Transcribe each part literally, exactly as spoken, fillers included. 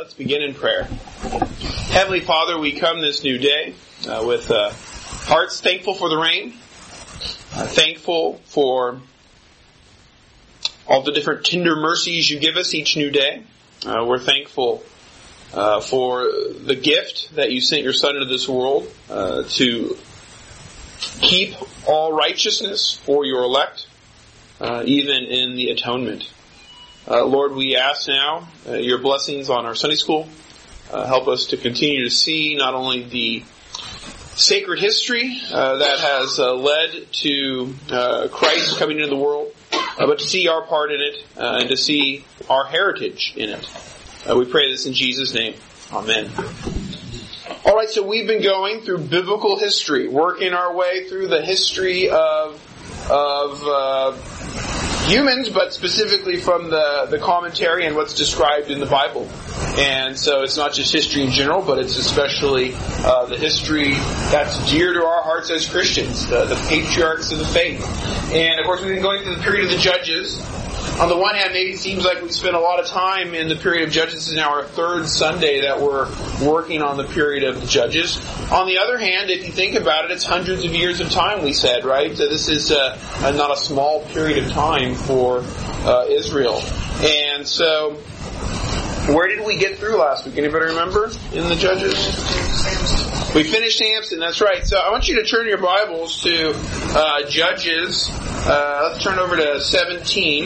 Let's begin in prayer. Heavenly Father, we come this new day uh, with uh, hearts thankful for the rain, uh, thankful for all the different tender mercies you give us each new day. Uh, we're thankful uh, for the gift that you sent your Son into this world uh, to keep all righteousness for your elect, uh, even in the atonement. Uh, Lord, we ask now uh, your blessings on our Sunday school. Uh, help us to continue to see not only the sacred history uh, that has uh, led to uh, Christ coming into the world, uh, but to see our part in it uh, and to see our heritage in it. Uh, we pray this in Jesus' name. Amen. All right, so we've been going through biblical history, working our way through the history of of uh, humans, but specifically from the, the commentary and what's described in the Bible. And so it's not just history in general, but it's especially uh, the history that's dear to our hearts as Christians, the, the patriarchs of the faith. And of course we've been going through the period of the Judges. On the one hand, maybe it seems like we've spent a lot of time in the period of Judges. This is now our third Sunday that we're working on the period of the Judges. On the other hand, if you think about it, it's hundreds of years of time, we said, right? So this is uh, a, not a small period of time for uh, Israel. And so, where did we get through last week? Anybody remember in the Judges? We finished Samson, that's right. So I want you to turn your Bibles to uh, Judges. Uh, let's turn over to seventeen.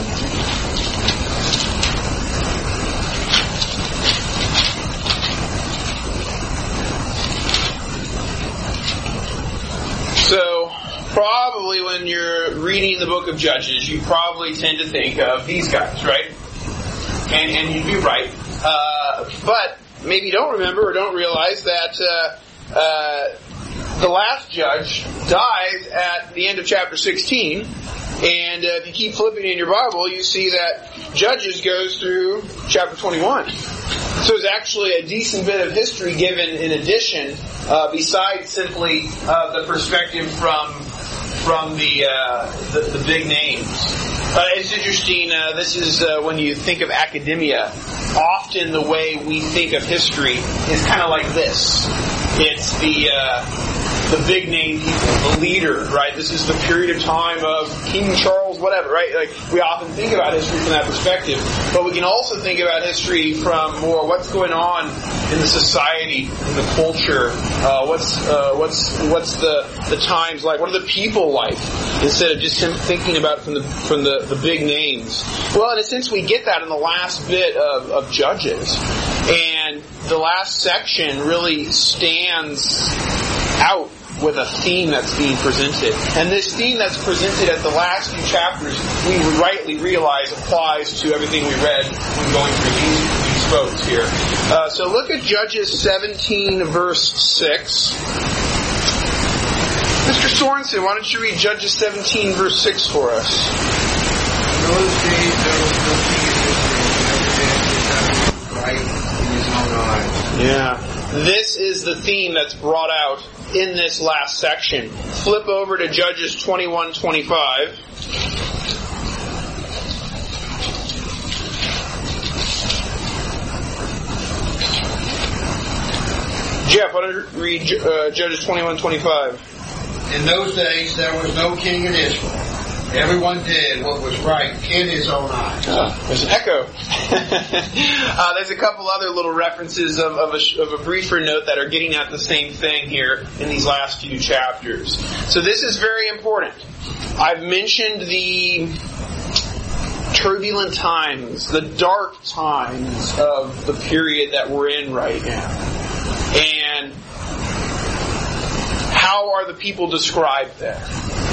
So, probably when you're reading the book of Judges, you probably tend to think of these guys, right? And, and you'd be right. Uh, but maybe you don't remember or don't realize that uh, uh, the last judge dies at the end of chapter sixteen. And uh, if you keep flipping in your Bible, you see that Judges goes through chapter twenty-one. So there's actually a decent bit of history given in addition, uh, besides simply uh, the perspective from from the uh, the, the big names. Uh, it's interesting, uh, this is uh, when you think of academia, often the way we think of history is kind of like this. It's the uh, the big name people, the leader, right? This is the period of time of King Charles, whatever, right? Like, we often think about history from that perspective, but we can also think about history from more what's going on in the society, in the culture, uh, what's uh, what's what's the the times like, what are the people like, instead of just thinking about it from the from the, the big names. Well, in a sense, we get that in the last bit of, of Judges, and the last section really stands out with a theme that's being presented. And this theme that's presented at the last few chapters, we rightly realize applies to everything we read when going through these, these folks here. Uh, so look at Judges seventeen, verse six. Mister Sorensen, why don't you read Judges seventeen, verse six for us? In those days there was no king in Israel, right in his own eyes. Yeah. This is the theme that's brought out in this last section. Flip over to Judges twenty-one twenty-five. Jeff, why don't you read uh, Judges twenty-one twenty-five? In those days there was no king in Israel. Everyone did what was right in his own eyes. Uh, there's an echo. uh, there's a couple other little references of, of, a, of a briefer note that are getting at the same thing here in these last few chapters. So this is very important. I've mentioned the turbulent times, the dark times of the period that we're in right now. And how are the people described there?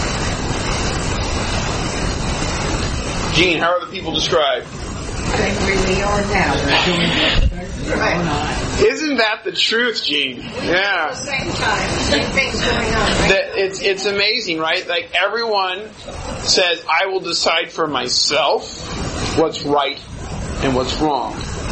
Gene, how are the people described? They really are now. They're doing it. Isn't that the truth, Gene? Yeah. At the same time, same things going on. Right? That it's it's amazing, right? Like, everyone says, "I will decide for myself what's right and what's wrong."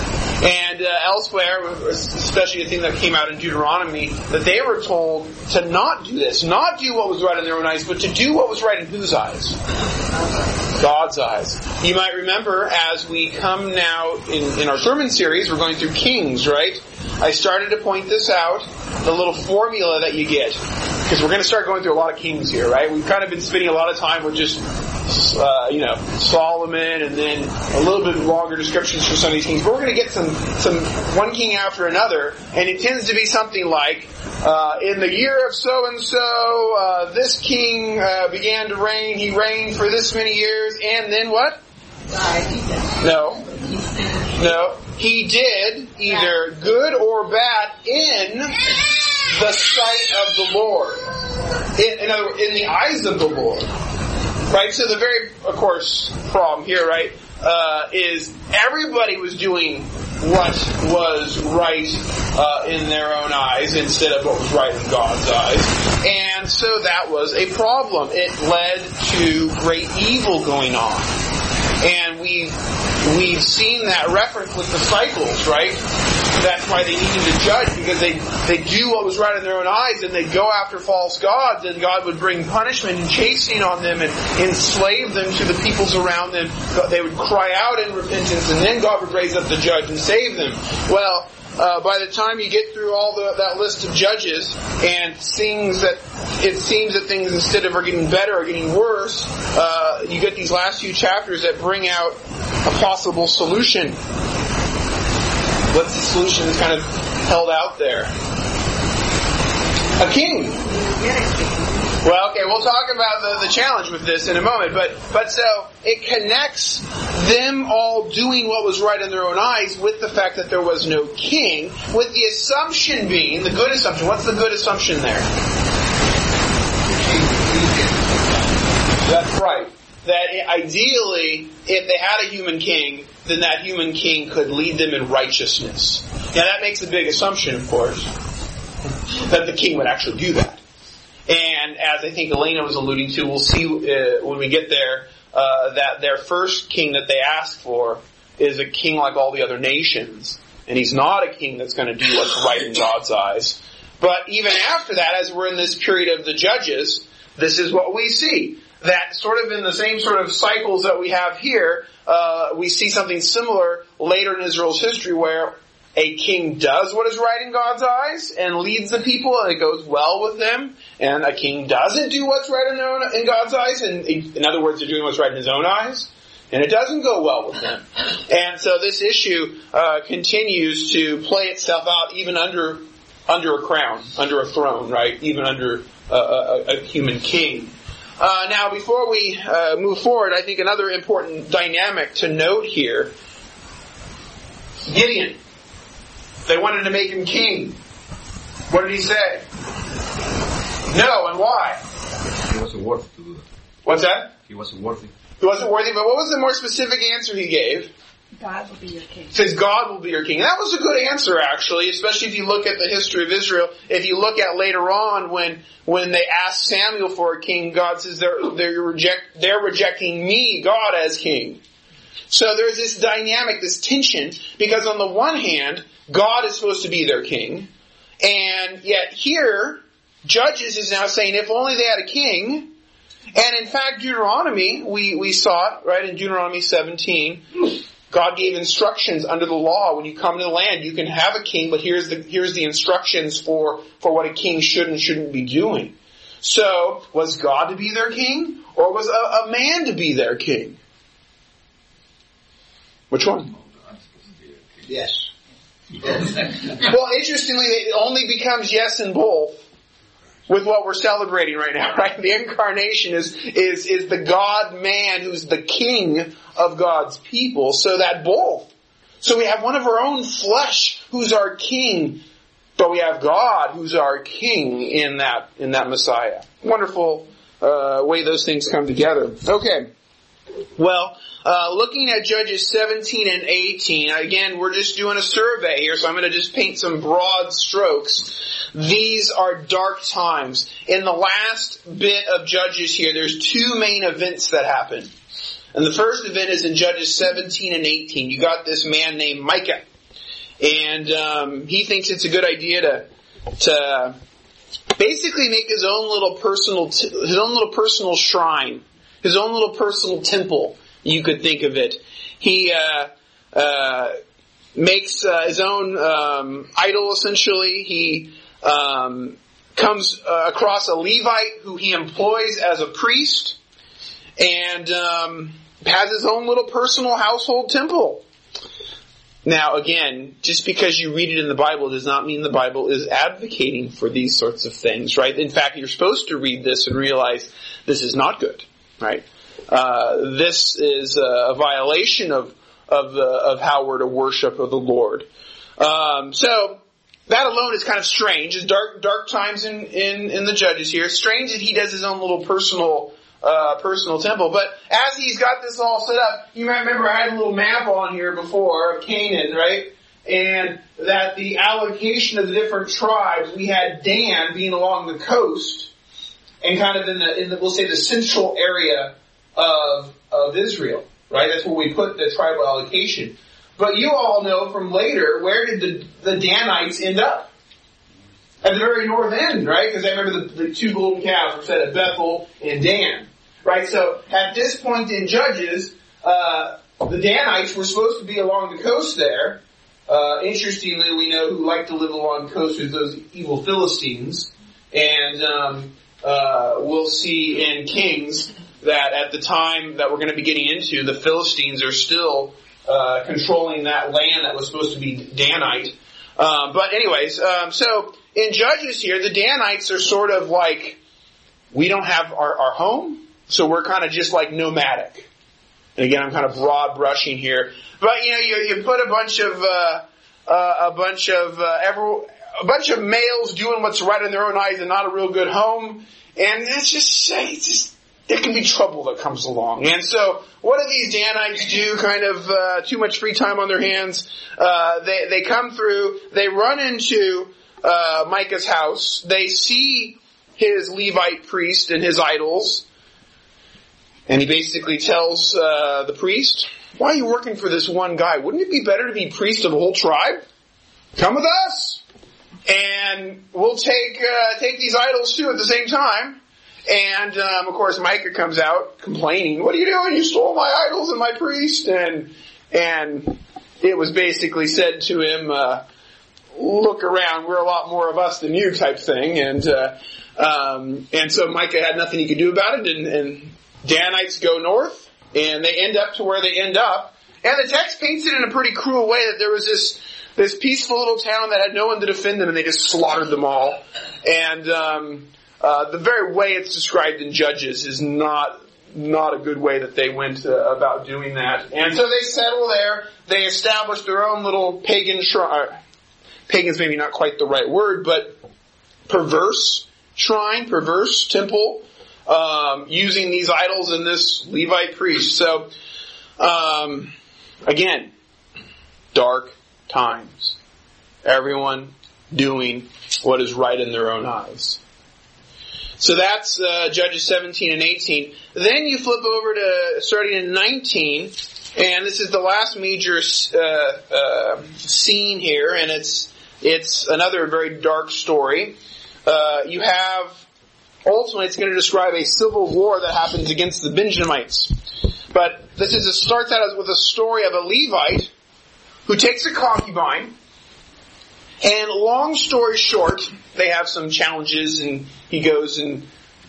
And uh, elsewhere, especially the thing that came out in Deuteronomy, that they were told to not do this, not do what was right in their own eyes, but to do what was right in whose eyes? God's eyes. You might remember as we come now in, in our sermon series, we're going through Kings, right? I started to point this out, the little formula that you get. Because we're going to start going through a lot of kings here, right? We've kind of been spending a lot of time with just, uh, you know, Solomon and then a little bit longer descriptions for some of these kings. But we're going to get some, some one king after another, and it tends to be something like, uh, in the year of so-and-so, uh, this king uh, began to reign, he reigned for this many years, and then what? No. No. He did either good or bad in the sight of the Lord. In, in other words, in the eyes of the Lord. Right? So the very, of course, problem here, right, uh, is everybody was doing what was right uh, in their own eyes instead of what was right in God's eyes. And so that was a problem. It led to great evil going on. And we've, we've seen that reference with the cycles, right? That's why they needed to judge, because they, they do what was right in their own eyes, and they go after false gods, and God would bring punishment and chastening on them and enslave them to the peoples around them. They would cry out in repentance, and then God would raise up the judge and save them. Well, Uh, by the time you get through all the, that list of judges and things that it seems that things instead of are getting better are getting worse, uh, you get these last few chapters that bring out a possible solution. What's the solution that's kind of held out there? A king. Well, okay, we'll talk about the, the challenge with this in a moment, but, but so, it connects them all doing what was right in their own eyes with the fact that there was no king, with the assumption being, the good assumption, what's the good assumption there? That's right. That ideally, if they had a human king, then that human king could lead them in righteousness. Now that makes a big assumption, of course, that the king would actually do that. And as I think Elena was alluding to, we'll see uh, when we get there uh, that their first king that they ask for is a king like all the other nations. And he's not a king that's going to do what's right in God's eyes. But even after that, as we're in this period of the judges, this is what we see. That sort of in the same sort of cycles that we have here, uh, we see something similar later in Israel's history where a king does what is right in God's eyes and leads the people and it goes well with them. And a king doesn't do what's right in, their own, in God's eyes. And in other words, they're doing what's right in his own eyes. And it doesn't go well with them. And so this issue uh, continues to play itself out even under under a crown, under a throne, right? Even under uh, a, a human king. Uh, now, before we uh, move forward, I think another important dynamic to note here, Gideon. They wanted to make him king. What did he say? No, and why? He wasn't worthy to do that. What's that? He wasn't worthy. He wasn't worthy, but what was the more specific answer he gave? God will be your king. He says, God will be your king. And that was a good answer, actually, especially if you look at the history of Israel. If you look at later on when when they asked Samuel for a king, God says they're, they're, reject, they're rejecting me, God, as king. So there's this dynamic, this tension, because on the one hand, God is supposed to be their king, and yet here, Judges is now saying, if only they had a king. And in fact, Deuteronomy, we, we saw it, right, in Deuteronomy seventeen, God gave instructions under the law. When you come to the land, you can have a king, but here's the, here's the instructions for, for what a king should and shouldn't be doing. So, was God to be their king, or was a, a man to be their king? Which one? Yes. Well, interestingly, it only becomes yes in both with what we're celebrating right now, right? The incarnation is, is, is the God-man who's the king of God's people, so that both. So we have one of our own flesh who's our king, but we have God who's our king in that, in that Messiah. Wonderful, uh, way those things come together. Okay. Well, uh, looking at Judges seventeen and eighteen, again, we're just doing a survey here, so I'm going to just paint some broad strokes. These are dark times. In the last bit of Judges here, there's two main events that happen. And the first event is in Judges seventeen and eighteen. You got this man named Micah. And um, he thinks it's a good idea to to basically make his own little personal t- his own little personal shrine, his own little personal temple. You could think of it. He uh, uh, makes uh, his own um, idol. Essentially, he um, comes uh, across a Levite who he employs as a priest, and um, has his own little personal household temple. Now, again, just because you read it in the Bible does not mean the Bible is advocating for these sorts of things, right? In fact, you're supposed to read this and realize this is not good, right? Uh, this is a violation of of the of how we're to worship of the Lord. Um, so that alone is kind of strange. It's dark dark times in, in, in the Judges here. It's strange that he does his own little personal uh, personal temple. But as he's got this all set up, you might remember I had a little map on here before of Canaan, right? And that the allocation of the different tribes, we had Dan being along the coast and kind of in the in the we'll say the central area of of Israel, right? That's where we put the tribal allocation. But you all know from later, where did the, the Danites end up? At the very north end, right? Because I remember the, the two golden calves were set at Bethel and Dan, right? So at this point in Judges, uh, the Danites were supposed to be along the coast there. Uh, interestingly, we know who liked to live along the coast was those evil Philistines. And um, uh, we'll see in Kings that at the time that we're going to be getting into, the Philistines are still uh, controlling that land that was supposed to be Danite. Um, but anyways, um, so in Judges here, the Danites are sort of like, we don't have our, our home, so we're kind of just like nomadic. And again, I'm kind of broad brushing here. But, you know, you, you put a bunch of, uh, uh, a bunch of, uh, every, a bunch of males doing what's right in their own eyes and not a real good home. And it's just, it's just, there can be trouble that comes along. And so, what do these Danites do? Kind of uh, too much free time on their hands. Uh, they they come through. They run into uh, Micah's house. They see his Levite priest and his idols, and he basically tells uh, the priest, "Why are you working for this one guy? Wouldn't it be better to be priest of the whole tribe? Come with us, and we'll take uh, take these idols too at the same time." And, um, of course, Micah comes out complaining, "What are you doing? You stole my idols and my priest." And, and it was basically said to him, uh, "Look around, we're a lot more of us than you," type thing. And, uh, um, and so Micah had nothing he could do about it. And, and Danites go north and they end up to where they end up. And the text paints it in a pretty cruel way that there was this, this peaceful little town that had no one to defend them and they just slaughtered them all. And, um, Uh, the very way it's described in Judges is not not a good way that they went uh, about doing that. And so they settle there. They establish their own little pagan shrine. Pagan's maybe not quite the right word, but perverse shrine, perverse temple, um, using these idols and this Levite priest. So, um, again, dark times. Everyone doing what is right in their own eyes. So that's uh, Judges seventeen and eighteen. Then you flip over to starting in nineteen, and this is the last major uh, uh, scene here, and it's it's another very dark story. Uh, you have, ultimately, it's going to describe a civil war that happens against the Benjamites. But this is it starts out with a story of a Levite who takes a concubine. And long story short, they have some challenges, and he goes and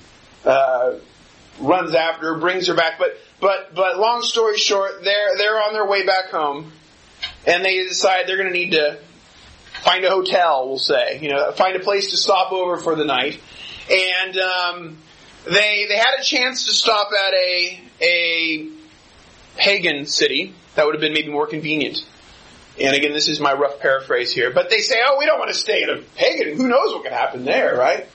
uh, runs after her, brings her back. But but but long story short, they're they're on their way back home, and they decide they're going to need to find a hotel. We'll say, you know, find a place to stop over for the night. And um, they they had a chance to stop at a a pagan city that would have been maybe more convenient. And again, this is my rough paraphrase here. But they say, oh, we don't want to stay in a pagan. Who knows what could happen there, right?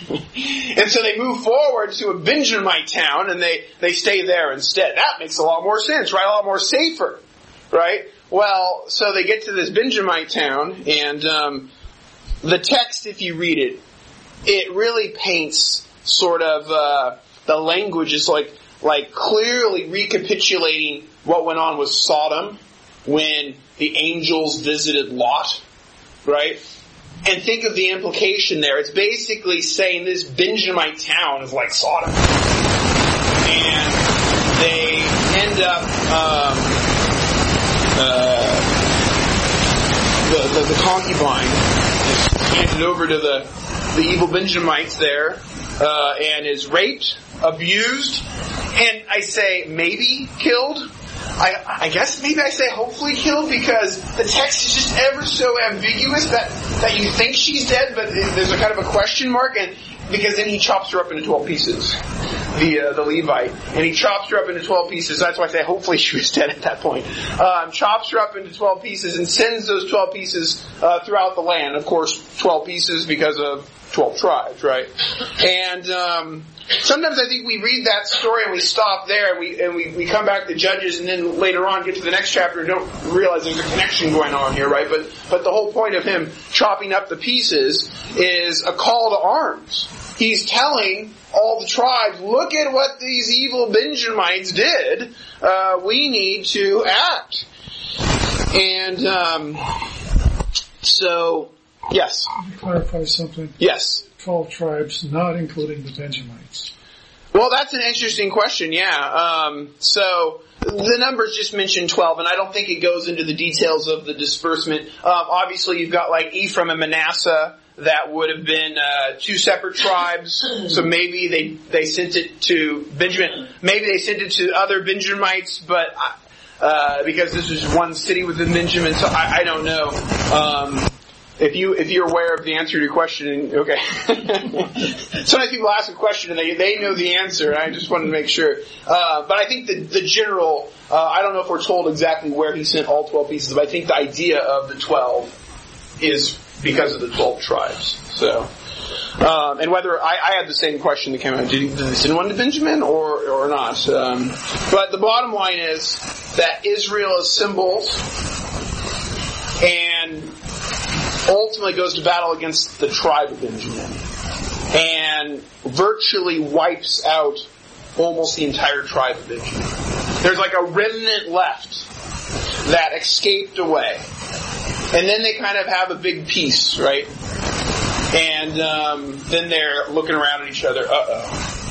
And so they move forward to a Benjamite town, and they, they stay there instead. That makes a lot more sense, right? A lot more safer, right? Well, so they get to this Benjamite town, and um, the text, if you read it, it really paints sort of uh, the language is like like clearly recapitulating what went on with Sodom when the angels visited Lot, right? And think of the implication there. It's basically saying this Benjamite town is like Sodom. And they end up, um, uh, the, the, the concubine is handed over to the, the evil Benjamites there, uh, and is raped, abused, and I say maybe killed. I, I guess maybe I say hopefully killed, because the text is just ever so ambiguous that, that you think she's dead, but there's a kind of a question mark, and because then he chops her up into twelve pieces, the uh, the Levite, and he chops her up into twelve pieces. That's why I say hopefully she was dead at that point. Um, chops her up into twelve pieces and sends those twelve pieces uh, throughout the land. Of course, twelve pieces because of twelve tribes, right? And um, sometimes I think we read that story and we stop there, and we and we, we come back to Judges, and then later on get to the next chapter and don't realize there's a connection going on here, right? But but the whole point of him chopping up the pieces is a call to arms. He's telling all the tribes, look at what these evil Benjamites did. Uh, we need to act. And um, so, yes. Can you clarify something? Yes. Twelve tribes, not including the Benjamites. Well, that's an interesting question, yeah. Um, so, the numbers just mentioned twelve, and I don't think it goes into the details of the disbursement. Um, obviously, you've got like Ephraim and Manasseh. That would have been uh, two separate tribes. So maybe they they sent it to Benjamin. Maybe they sent it to other Benjamites, but uh, because this was one city within Benjamin, so I, I don't know. Um, if you if you're aware of the answer to your question, okay. Sometimes people ask a question and they they know the answer, and I just wanted to make sure. Uh, but I think the the general. Uh, I don't know if we're told exactly where he sent all twelve pieces, but I think the idea of the twelve is because of the twelve tribes. So, um, and whether I, I had the same question that came out: did he, did he send one to Benjamin or or not? Um, but the bottom line is that Israel assembles and ultimately goes to battle against the tribe of Benjamin, and virtually wipes out almost the entire tribe of Benjamin. There's like a remnant left that escaped away. And then they kind of have a big peace, right? And um, then they're looking around at each other. Uh-oh.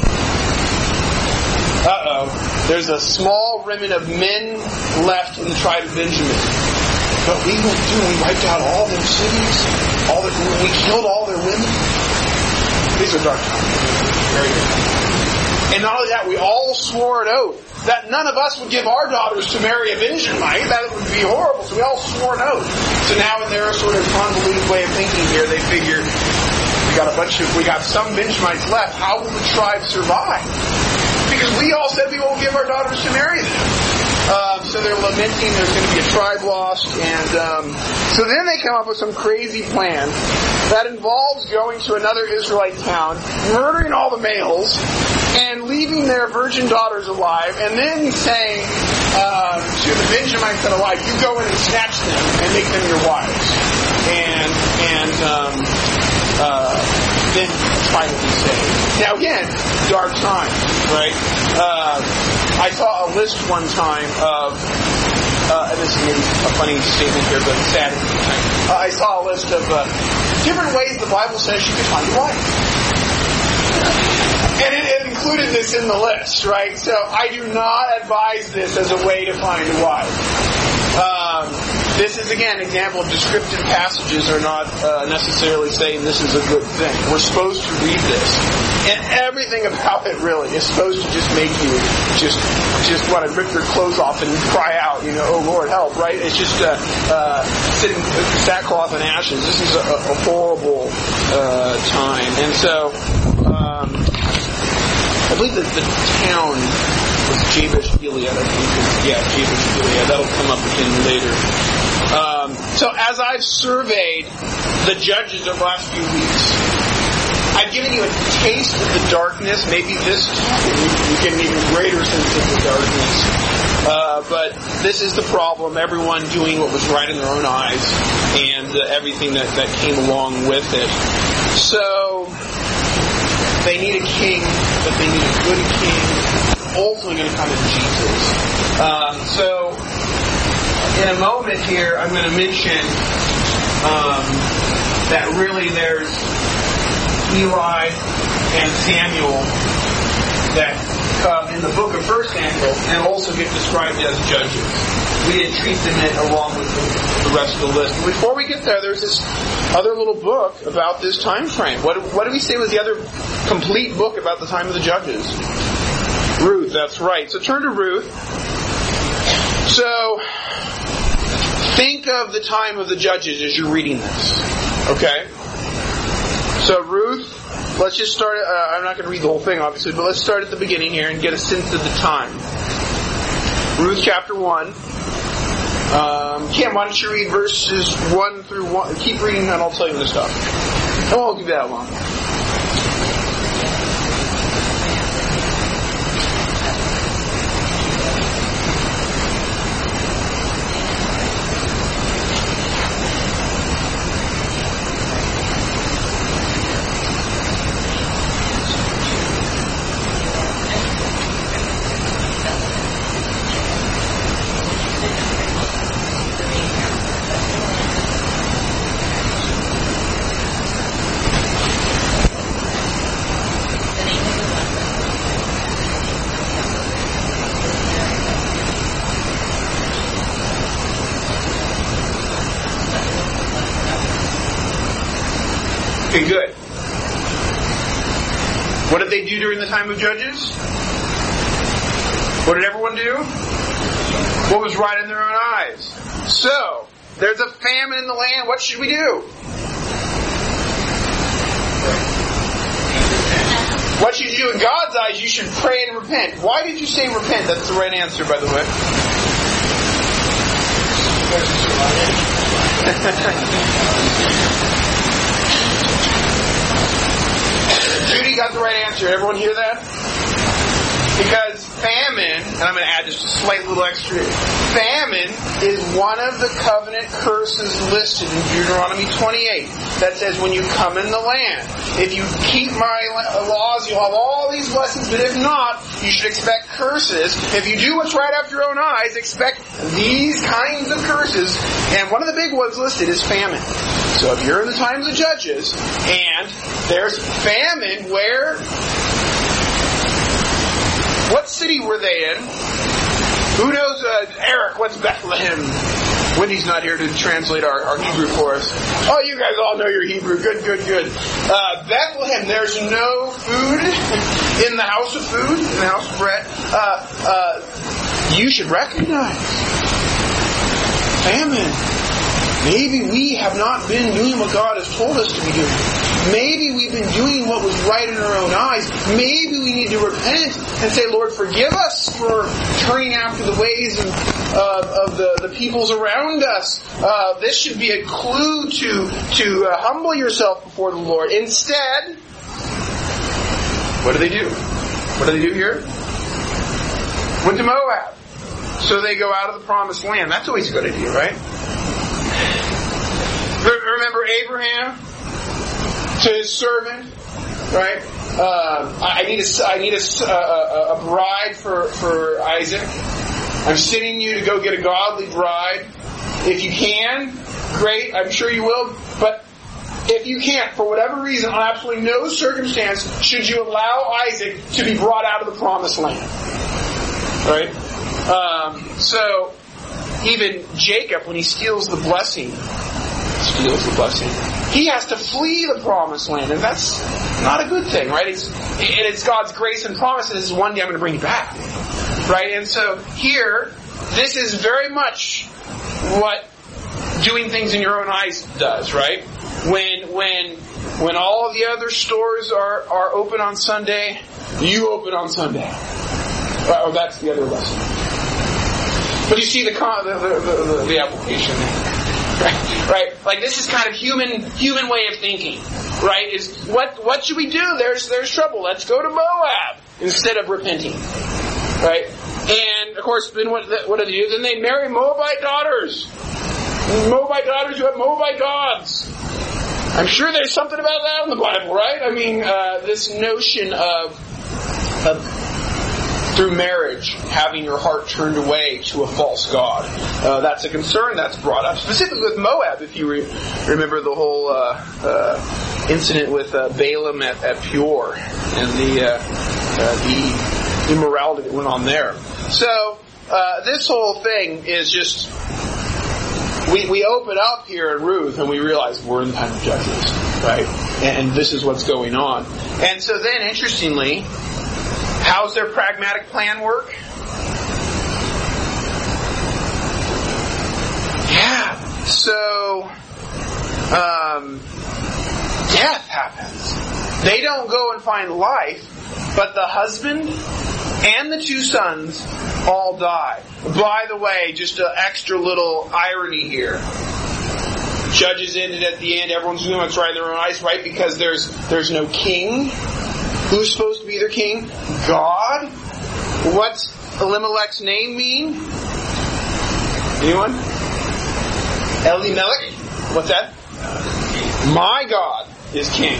Uh-oh. There's a small remnant of men left in the tribe of Benjamin. But we went through and we wiped out all their cities. All their, we killed all their women. These are dark times. Very good. And not only that, we all swore an oath that none of us would give our daughters to marry a Benjamite. That would be horrible. So we all swore an oath. So now in their sort of convoluted way of thinking here, they figure, we got a bunch of, we got some Benjamites left. How will the tribe survive? Because we all said we won't give our daughters to marry them. Um, so they're lamenting there's going to be a tribe lost. And um, so then they come up with some crazy plan that involves going to another Israelite town, murdering all the males, and leaving their virgin daughters alive, and then saying uh, to the Benjamites that are alive, you go in and snatch them and make them your wives. And, and um, uh, then try to be saved. Now again, dark times, right? Uh, I saw a list one time of, uh, and this is maybe a funny statement here, but sad at the same time. Uh, I saw a list of uh, different ways the Bible says you can find a wife. And it, it included this in the list, right? So I do not advise this as a way to find a wife. Um, this is, again, an example of descriptive passages are not uh, necessarily saying this is a good thing. We're supposed to read this. And everything about it, really, is supposed to just make you just just want to rip your clothes off and cry out, you know, oh, Lord, help, right? It's just uh, uh, sitting sackcloth and ashes. This is a, a horrible uh, time. And so, um, I believe that the town was Jabesh Gilead, I think. Yeah, Jabesh Gilead. That'll come up again later. Um, so as I've surveyed the judges of the last few weeks, I've given you a taste of the darkness. Maybe this you get an even greater sense of the darkness. Uh, but this is the problem. Everyone doing what was right in their own eyes, and uh, everything that, that came along with it. So they need a king, but they need a good king. Ultimately going to come in Jesus. Um, so in a moment here, I'm going to mention um, that really there's Eli and Samuel that come in the book of First Samuel and also get described as judges. We didn't treat them in along with the, the rest of the list. But before we get there, there's this other little book about this time frame. What, what do we say was the other complete book about the time of the judges? Ruth, that's right. So turn to Ruth. So, think of the time of the judges as you're reading this. Okay? So Ruth, let's just start, uh, I'm not going to read the whole thing obviously, but let's start at the beginning here and get a sense of the time. Ruth chapter one. Um, Cam, why don't you read verses one through one? Keep reading and I'll tell you when to stop. It won't be that long. Okay, good. What did they do during the time of Judges? What did everyone do? What was right in their own eyes? So, there's a famine in the land. What should we do? What should you do in God's eyes? You should pray and repent. Why did you say repent? That's the right answer, by the way. Judy got the right answer. Everyone hear that? Because famine, and I'm going to add just a slight little extra, famine is one of the covenant curses listed in Deuteronomy twenty-eight that says when you come in the land, if you keep my laws, you'll have all these blessings, but if not, you should expect curses. If you do what's right after your own eyes, expect these kinds of curses, and one of the big ones listed is famine. So if you're in the times of Judges, and there's famine where... What city were they in? Who knows, uh, Eric, what's Bethlehem? Wendy's not here to translate our, our Hebrew for us. Oh, you guys all know your Hebrew. Good, good, good. Uh, Bethlehem, there's no food in the house of food, in the house of bread. Uh, uh, you should recognize famine. Maybe we have not been doing what God has told us to be doing. Maybe we've been doing what was right in our own eyes. Maybe we need to repent and say, Lord, forgive us for turning after the ways of, uh, of the, the peoples around us. Uh, this should be a clue to, to uh, humble yourself before the Lord. Instead, what do they do? What do they do here? Went to Moab. So they go out of the promised land. That's always a good idea, right? Remember Abraham to his servant, right? Uh, I need a, I need a, a, a bride for, for Isaac. I'm sending you to go get a godly bride. If you can, great. I'm sure you will. But if you can't, for whatever reason, on absolutely no circumstance, should you allow Isaac to be brought out of the promised land. Right? Um, so, even Jacob, when he steals the blessing, steals the blessing, he has to flee the promised land, and that's not a good thing, right? It's, and it's God's grace and promise that this is one day I'm going to bring you back, right? And so here, this is very much what doing things in your own eyes does, right? When when when all of the other stores are, are open on Sunday, you open on Sunday. Oh, that's the other lesson. But you see the the, the, the, the application there. Right, right. Like this is kind of human human way of thinking, right? Is what what should we do? There's there's trouble. Let's go to Moab instead of repenting, right? And of course, then what what do they do? Then they marry Moabite daughters, Moabite daughters who have Moabite gods. I'm sure there's something about that in the Bible, right? I mean, uh, this notion of of through marriage, having your heart turned away to a false god. Uh, that's a concern that's brought up. Specifically with Moab, if you re- remember the whole uh, uh, incident with uh, Balaam at, at Peor and the, uh, uh, the immorality that went on there. So, uh, this whole thing is just, we, we open up here in Ruth and we realize we're in the time of Judges, right? And, and this is what's going on. And so then, interestingly, how's their pragmatic plan work? Yeah. So, um, death happens. They don't go and find life, but the husband and the two sons all die. By the way, just an extra little irony here. Judges ended at the end. Everyone's doing what's right in their own eyes, right? Because there's there's no king. Who's supposed to be their king? God. What's Elimelech's name mean? Anyone? Elimelech? What's that? My God is king.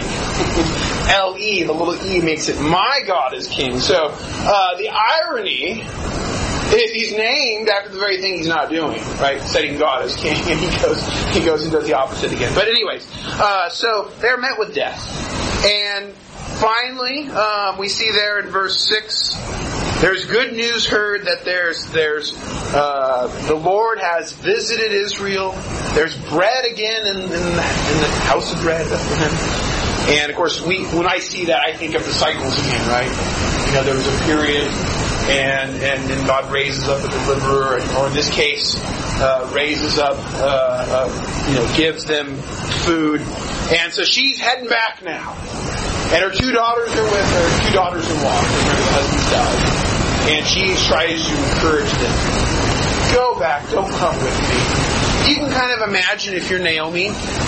L E, the little E makes it my God is king. So uh, the irony is he's named after the very thing he's not doing, right? Setting God as king, and he goes he goes and does the opposite again. But anyways, uh, so they're met with death, and finally um, we see there in verse six. There's good news heard that there's there's uh, the Lord has visited Israel. There's bread again in, in, the, in the house of bread, Bethlehem. And of course, we when I see that, I think of the cycles again, right? You know, there was a period, and and, and God raises up a deliverer, or in this case, uh, raises up, uh, uh, you know, gives them food. And so she's heading back now, and her two daughters are with her, two daughters-in-law. Remember, the husband's died. And she tries to encourage them. Go back, don't come with me. You can kind of imagine if you're Naomi,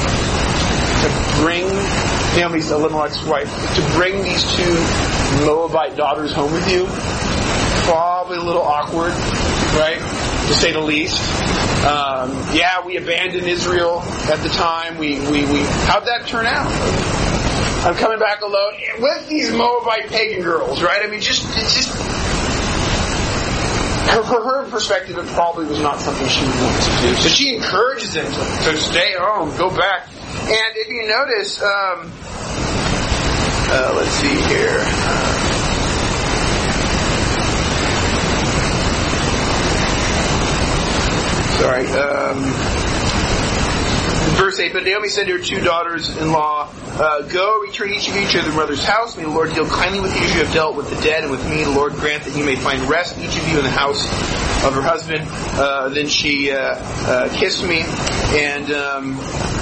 to bring, Naomi's Elimelech's wife, to bring these two Moabite daughters home with you. Probably a little awkward, right? To say the least. Um, yeah, we abandoned Israel at the time. We, we, we, how'd that turn out? I'm coming back alone with these Moabite pagan girls, right? I mean, just, it's just, Her, for her perspective, it probably was not something she would want to do. So she encourages them to, to stay home, go back. And if you notice, um, uh, let's see here. Uh, sorry. Um, Verse eight, but Naomi said to her two daughters-in-law, uh, go, return each of you to their mother's house. May the Lord deal kindly with you as you have dealt with the dead and with me. The Lord grant that you may find rest, each of you, in the house of her husband. Uh, then she uh, uh, kissed me, and... Um,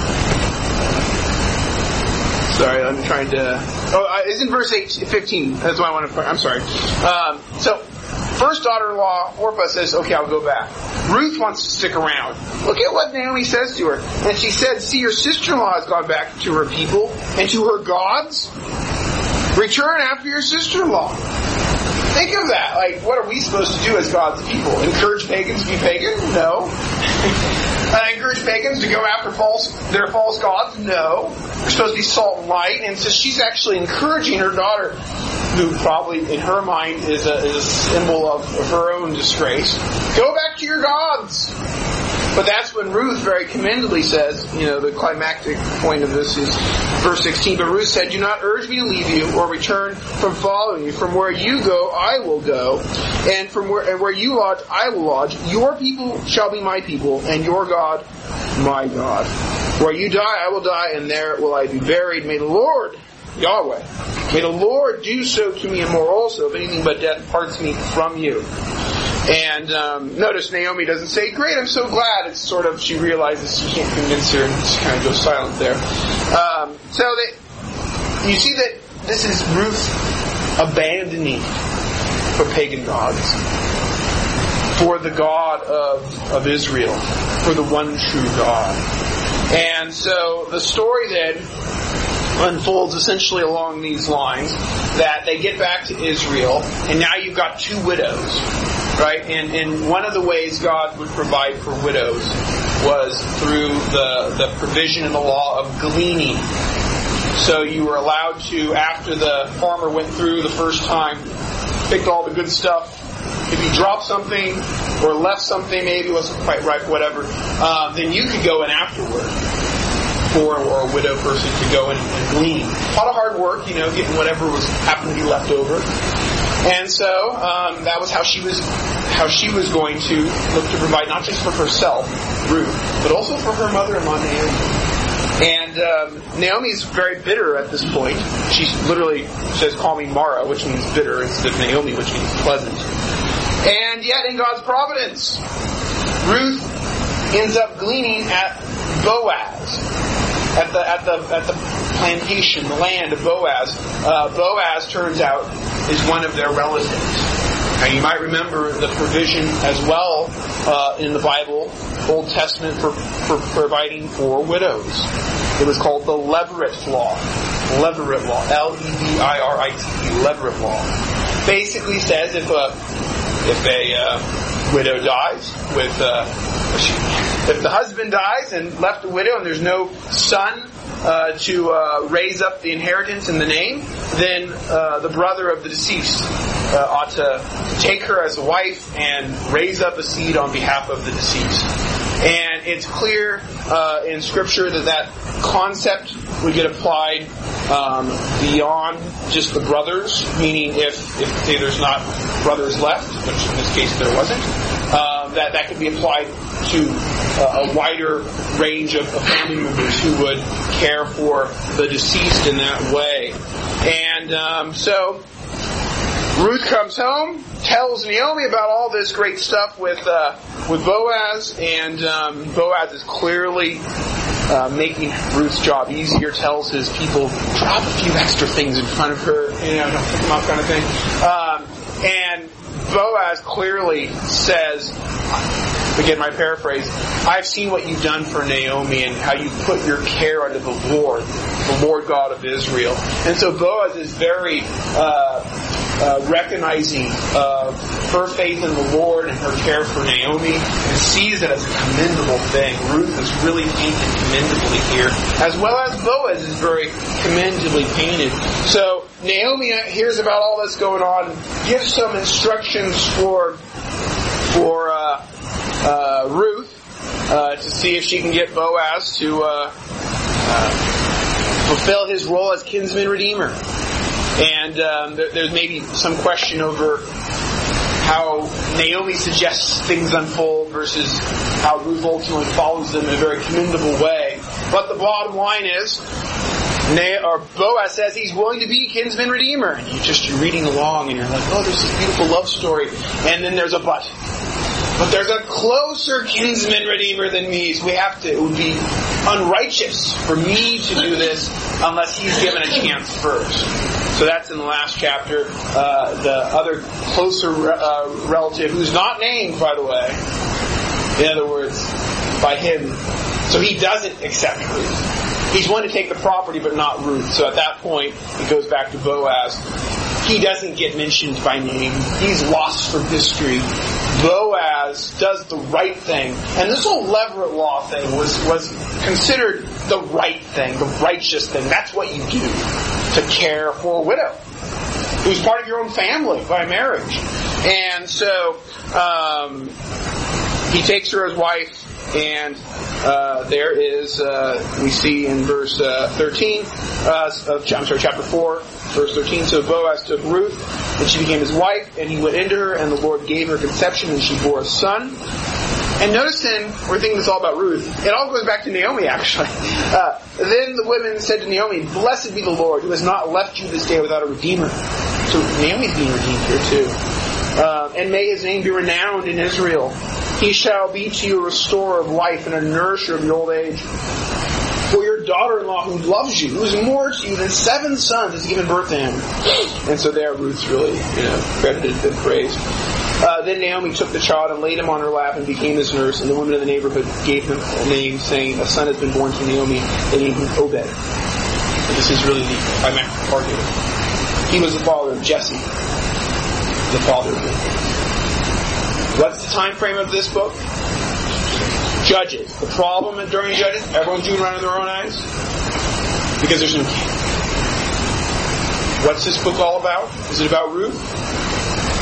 sorry, I'm trying to... Oh, uh, it's in verse eight, fifteen. That's why I want to... I'm sorry. Um, so... First daughter-in-law, Orpah, says, okay, I'll go back. Ruth wants to stick around. Look at what Naomi says to her. And she said, see, your sister-in-law has gone back to her people and to her gods. Return after your sister-in-law. Think of that. Like, what are we supposed to do as God's people? Encourage pagans to be pagan? No. uh, encourage pagans to go after false their false gods? No. We're supposed to be salt and light. And so she's actually encouraging her daughter, who probably in her mind is a, is a symbol of, of her own disgrace. Go back to your gods. But that's when Ruth very commendably says, you know, the climactic point of this is verse sixteen. But Ruth said, do not urge me to leave you or return from following you. From where you go, I will go. And from where, and where you lodge, I will lodge. Your people shall be my people, and your God, my God. Where you die, I will die, and there will I be buried. May the Lord, Yahweh, may the Lord do so to me and more also, if anything but death parts me from you. And um, notice Naomi doesn't say, great, I'm so glad. It's sort of, she realizes she can't convince her and just kind of goes silent there. Um, so that you see that this is Ruth abandoning for pagan gods, for the God of, of Israel, for the one true God. And so the story then unfolds essentially along these lines, that they get back to Israel, and now you've got two widows, right? And, and one of the ways God would provide for widows was through the, the provision in the law of gleaning. So you were allowed to, after the farmer went through the first time, picked all the good stuff. If he dropped something or left something, maybe wasn't quite right, whatever, uh, then you could go in afterward. Or, or a widow person could go in and glean. A lot of hard work, you know, getting whatever was happened to be left over. And so um, that was how she was how she was going to look to provide not just for herself, Ruth, but also for her mother-in-law Naomi. And um, Naomi's very bitter at this point. She literally says, "Call me Mara," which means bitter, instead of Naomi, which means pleasant. And yet, in God's providence, Ruth ends up gleaning at Boaz. At the at the at the plantation, the land of Boaz. Uh, Boaz turns out is one of their relatives. Now you might remember the provision as well uh, in the Bible, Old Testament, for, for providing for widows. It was called the Levirate Law. Levirate Law, L E V I R I T E, Levirate Law. Basically says if a if a uh, widow dies with uh, if the husband dies and left a widow and there's no son uh, to uh, raise up the inheritance in the name, then uh, the brother of the deceased uh, ought to take her as a wife and raise up a seed on behalf of the deceased. And it's clear uh, in Scripture that that concept would get applied um, beyond just the brothers, meaning if, if say there's not brothers left, which in this case there wasn't, um, that that could be applied to uh, a wider range of, of family members who would care for the deceased in that way. And um, so Ruth comes home, tells Naomi about all this great stuff with uh, with Boaz, and um, Boaz is clearly uh, making Ruth's job easier. Tells his people, drop a few extra things in front of her, you know, don't pick them up, kind of thing. Um, and Boaz clearly says, again, my paraphrase, I've seen what you've done for Naomi and how you've put your care under the Lord, the Lord God of Israel. And so Boaz is very uh, uh, recognizing uh, her faith in the Lord and her care for Naomi, and sees it as a commendable thing. Ruth is really painted commendably here, as well as Boaz is very commendably painted. So Naomi hears about all this going on, gives some instructions for for uh, uh, Ruth uh, to see if she can get Boaz to uh, uh, fulfill his role as kinsman redeemer. And um, there, there's maybe some question over how Naomi suggests things unfold versus how Ruth ultimately follows them in a very commendable way. But the bottom line is, or Boaz says he's willing to be kinsman redeemer. And you just, you're reading along and you're like, oh, there's this beautiful love story. And then there's a but. But there's a closer kinsman redeemer than me, so we have to, it would be unrighteous for me to do this unless he's given a chance first. So that's in the last chapter. Uh, the other closer uh, relative, who's not named, by the way, in other words, by him, so he doesn't accept Ruth. He's willing to take the property, but not Ruth. So at that point, it goes back to Boaz. He doesn't get mentioned by name. He's lost from history. Boaz does the right thing. And this whole Levirate Law thing was, was considered the right thing, the righteous thing. That's what you do to care for a widow who's part of your own family by marriage. And so um, he takes her as wife. And uh, there is, uh, we see in verse uh, thirteen, uh, of, I'm sorry, chapter four, verse thirteen, so Boaz took Ruth, and she became his wife, and he went into her, and the Lord gave her conception, and she bore a son. And notice then, we're thinking this all about Ruth, it all goes back to Naomi, actually. Uh, then the women said to Naomi, blessed be the Lord, who has not left you this day without a redeemer. So Naomi's being redeemed here too. Uh, and may his name be renowned in Israel. He shall be to you a restorer of life and a nourisher of your old age. For your daughter-in-law who loves you, who is more to you than seven sons, has given birth to him. And so there Ruth's really, you know, credited and praised. Uh, then Naomi took the child and laid him on her lap and became his nurse. And the women of the neighborhood gave him a name, saying, a son has been born to Naomi. They named him Obed. And this is really the climactic part here. He was the father of Jesse, the father of David. What's the time frame of this book? Judges. The problem during Judges, everyone's doing right in their own eyes? Because there's no king. What's this book all about? Is it about Ruth?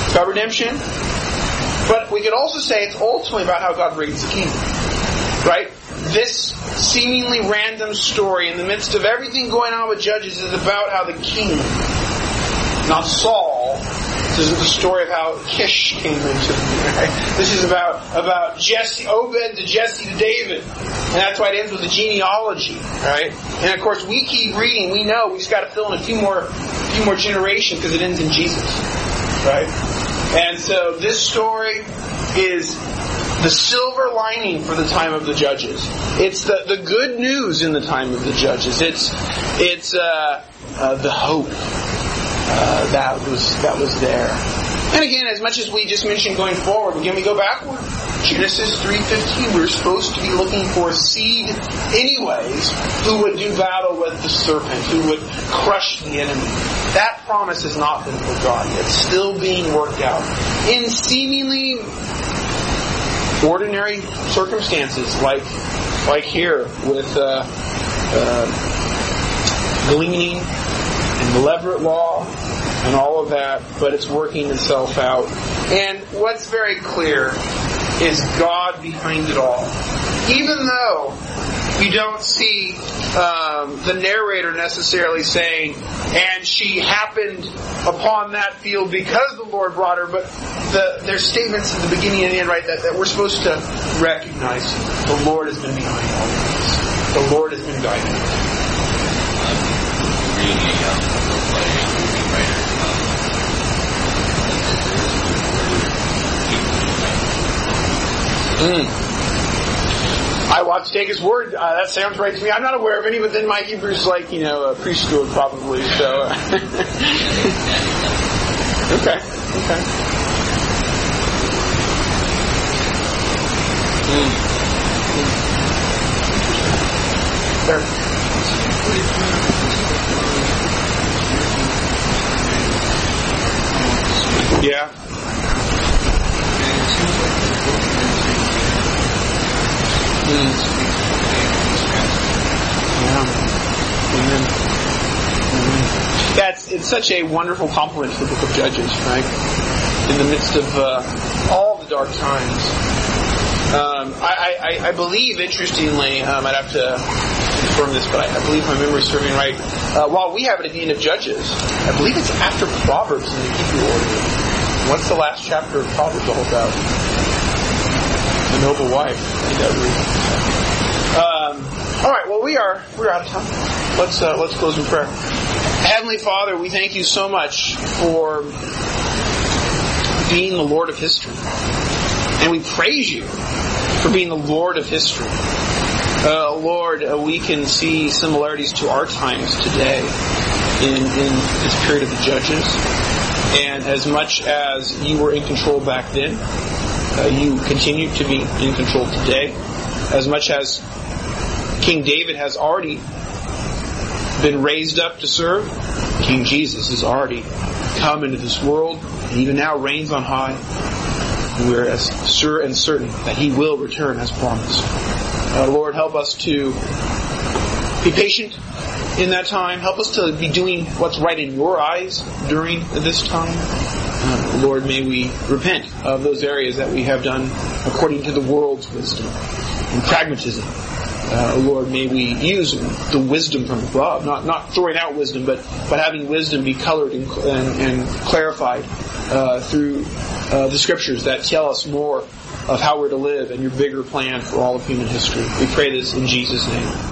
It's about redemption. But we could also say it's ultimately about how God brings the kingdom. Right? This seemingly random story in the midst of everything going on with Judges is about how the king, not Saul, this isn't the story of how Kish came into it. Right? This is about, about Jesse, Obed to Jesse to David. And that's why it ends with a genealogy. Right? And of course we keep reading, we know we just got to fill in a few more, few more generations because it ends in Jesus. Right? And so this story is the silver lining for the time of the Judges. It's the, the good news in the time of the Judges. It's it's uh, uh, the hope uh, that was that was there. And again, as much as we just mentioned going forward, again we go backward. Genesis three fifteen, we're supposed to be looking for a seed anyways who would do battle with the serpent, who would crush the enemy. That promise has not been forgotten. It's still being worked out. In seemingly ordinary circumstances, like like here with uh, uh, gleaning and the Levirate law and all of that, but it's working itself out. And what's very clear is God behind it all. Even though you don't see um, the narrator necessarily saying, and she happened upon that field because the Lord brought her, but the, there's statements at the beginning and the end, right, that, that we're supposed to recognize the Lord has been behind all of this. The Lord has been guiding us. Mm. I will have to take his word. Uh, that sounds right to me. I'm not aware of any, but then my Hebrew's like, you know, a preschool probably, so. okay, okay. Mm. There. Yeah. Mm. Yeah. Amen. Amen. That's it's such a wonderful compliment to the book of Judges, right? In the midst of uh, all the dark times. Um, I, I, I believe, interestingly, um, I'd have to confirm this, but I, I believe my memory is serving right. Uh, while we have it at the end of Judges, I believe it's after Proverbs in the Hebrew order. What's the last chapter of Proverbs all about? The noble wife. Um, all right. Well, we are we're out of time. Let's uh, let's close in prayer. Heavenly Father, we thank you so much for being the Lord of history, and we praise you for being the Lord of history. Uh, Lord, uh, we can see similarities to our times today in in this period of the Judges, and as much as you were in control back then, Uh, you continue to be in control today. As much as King David has already been raised up to serve, King Jesus has already come into this world, and even now reigns on high. And we're as sure and certain that He will return as promised. Uh, Lord, help us to be patient in that time. Help us to be doing what's right in your eyes during this time. Uh, Lord, may we repent of those areas that we have done according to the world's wisdom and pragmatism. Uh, Lord, may we use the wisdom from above, not not throwing out wisdom, but, but having wisdom be colored and, and, and clarified uh, through uh, the Scriptures that tell us more of how we're to live and your bigger plan for all of human history. We pray this in Jesus' name.